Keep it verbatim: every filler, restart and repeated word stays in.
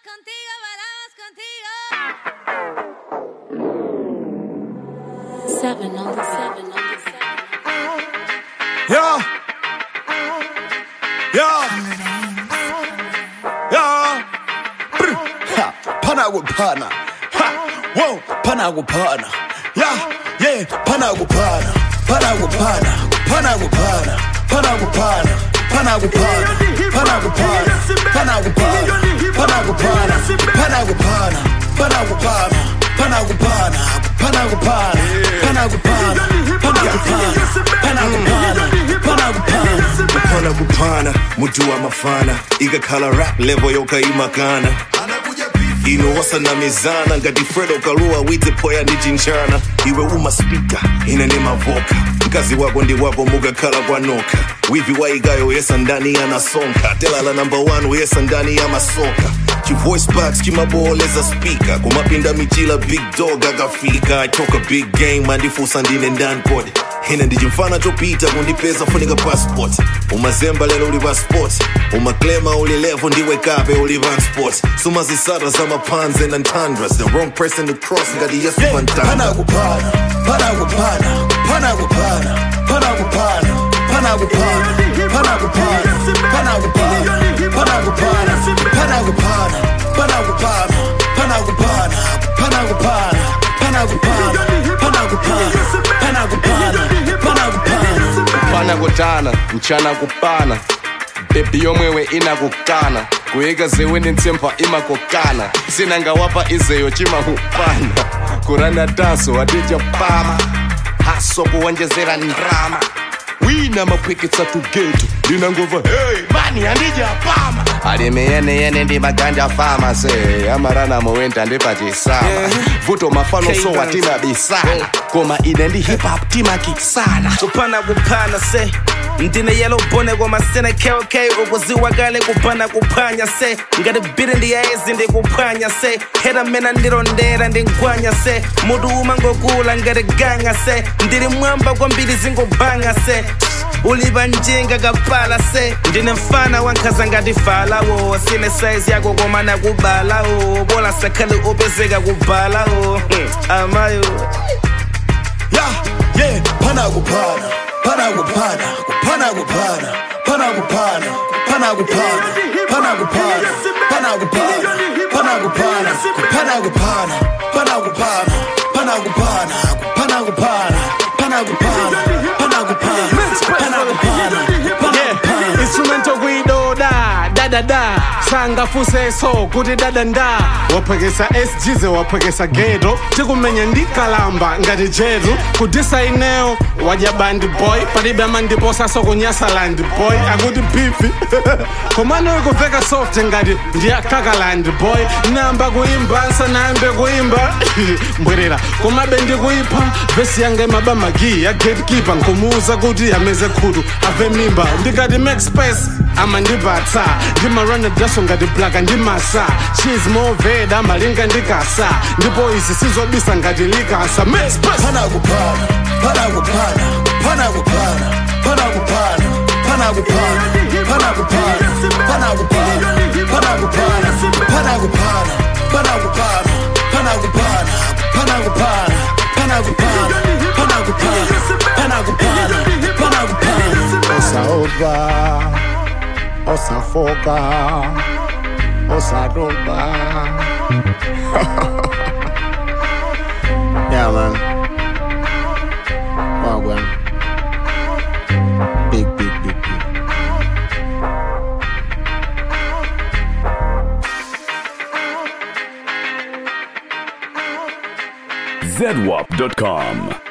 contigo, bailamos contigo. Seven on the seven on the seven. Yeah. Yeah. Yeah. Ha. Pana with pana. Ha. Whoa. Pana with pana. Yeah. Yeah. Pana with pana. Pana with pana. Pana with pana. Pana with pana. Pana with pana. Pana with pana. Pana with pana. Pana with pana. Pana with pana. Pana with pana. Pana with pana. Pana with pana. Pana with pana. Pana with pana. Pana with pana. Pana with pana. Pana with pana. Mutu wa mafana. Iga kala rap level yoka imakana. Ino wasa na mezana. Ngati Fredo Kalua wite poya ni chinchana. Iwe uma speaker. Ina nema voka. Mkazi wako ndi wako muga kala kwa noka. Wivi wa igayo yesa ndani ya nasonka. Tela la number one we yesa ndani ya masoka. Ki voice box ki maboleza speaker. Kumapinda michila big dog agafika. I talk a big game mandifu sandine ndan kode. Hina ndi jimfana chopita kundipeza funika passport. Umazemba lelo uliva sport. Umaklema ulilevo ndiwe kape ulivan sport. Suma zisara za mapanze na tundras. The wrong person to cross ngadi yesu pantana. Pana kupana, pana kupana, pana kupana, pana kupana. Pana kupana, pana kupana, pana kupana, pana kupana, pana kupana, pana kupana, pana kupana, pana kupana, pana kupana, pana kupana, pana kupana, pana kupana. Pana kutana, mchana kupana. Baby yomwewe inakukana. Kuiga zewe ni ntempa ima kokana. Sinanga wapa izeyo chima hupana. Kurana daso adija pama. Haso kuwanjezera ndrama. Wina mapweketsa tugetu. Dina ngova hey mani andija pama. Alime yene yene ndi maganja fama se. Amarana mwenta ndi pati sama. Yeah. Vuto mafano so watima bisana. Koma ine ndi hip hop tima kisana. Kupana kupana se. Ndine yellow bone kwa masena K O K. Ukuziwa gale kupana kupanya se. Ngati biri ndi yaezi ndi kupanya se. Hera mena ndirondera ndi nkwanya se. Mudu umango kula ngati ganga se. Ndiri mwamba kwa mbili zingo banga se. Uliva njinga kapala se. Ndine mfana wankaza ngati fala wo. Sine size yako kwa mana kubala wo. Bola sakali upezeka kubala wo. Amayo. Yeah, yeah, pana kupana, pana kupana, pana kupana, pana kupana, pana kupana, pana kupana, pana kupana, pana kupana, pana kupana, pana kupana, pana kupana, pana kupana, pana kupana, pana kupana, pana kupana. Yeah, instrumental guido da, da da da. Sanga fuse so, kuti dada nda. Wapagesa S G ze wapagesa gedo. Tikumenya ndi kalamba ngati jedu. Kudisa ineo waja band boy. Palibe mandi bosa so kunyasa land boy. Akuti beefy. Komano yuko veka soft ngati ndiya kaka land boy. Namba kuimba, nsa nambe kuimba. Mbwerera, kumabe ndi kuipa. Vesi yange mabama gi ya gatekeeper. Nkumuza kuti ameze kudu, ave mimba. Ndikati make space, ama ndibata. Ndima run daso ngati black ndimasa. She's more veda, malinga ndikasa. Ndipo isi sizobisa ngati likasa. Make space. Pana kupana, pana kupana, pana kupana, pana kupana, pana kupana, pana kupana, pana kupana, pana kupana, pana kupana, pana kupana, pana kupana, pana kupana, pana kupana, pana kupana, pana kupana, pana kupana. Osa ova, osa foka, osa doba. Yeah, man. Wow, man. Big, big, big, big. Z W A P dot com